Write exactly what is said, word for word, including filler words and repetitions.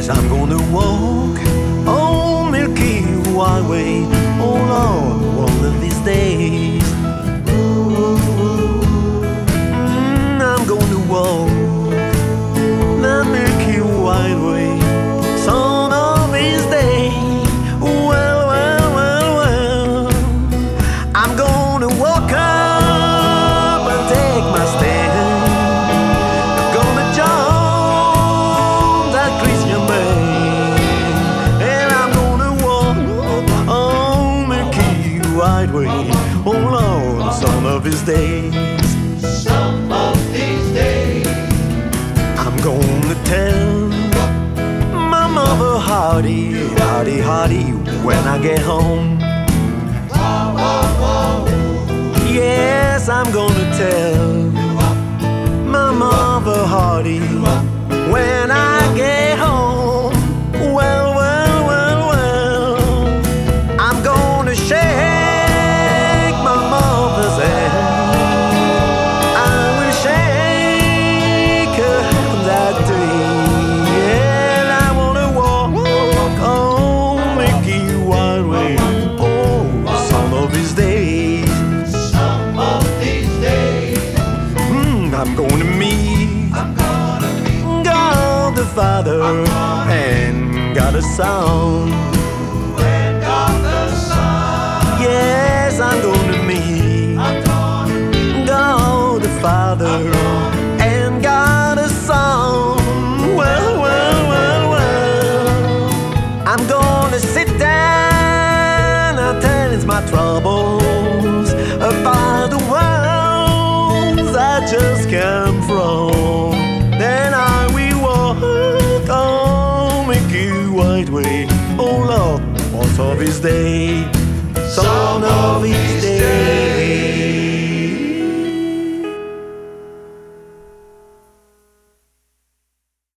I'm gonna walk on Milky Way, oh Lord, one of these days. Mm, I'm gonna walk the Milky Way, some of these days. Well, well, well, well, I'm gonna walk up and take my stand. I'm gonna join that Christian band, and I'm gonna walk on Milky Way, oh Lord, some of these days. Some of these days I'm gonna tell my mother howdy, howdy, howdy when I get home. Yes, I'm gonna tell my mother howdy when I get home. Well, well, well, well, I'm gonna shake my mother's hand. I will shake her hand that day. And I wanna walk on Milky Way, oh, some of these days. Some of these days Mm, I'm gonna meet I'm gonna meet God the Father and God the Son. when God the Son. Yes, I'm gonna meet I'm gonna meet God the Father and God the Son. Well, well, well, well, I'm gonna sit down and tell it's my troubles about the world I just came from. Then I will walk on Milky Way, oh Lord, one of these days, some of these days.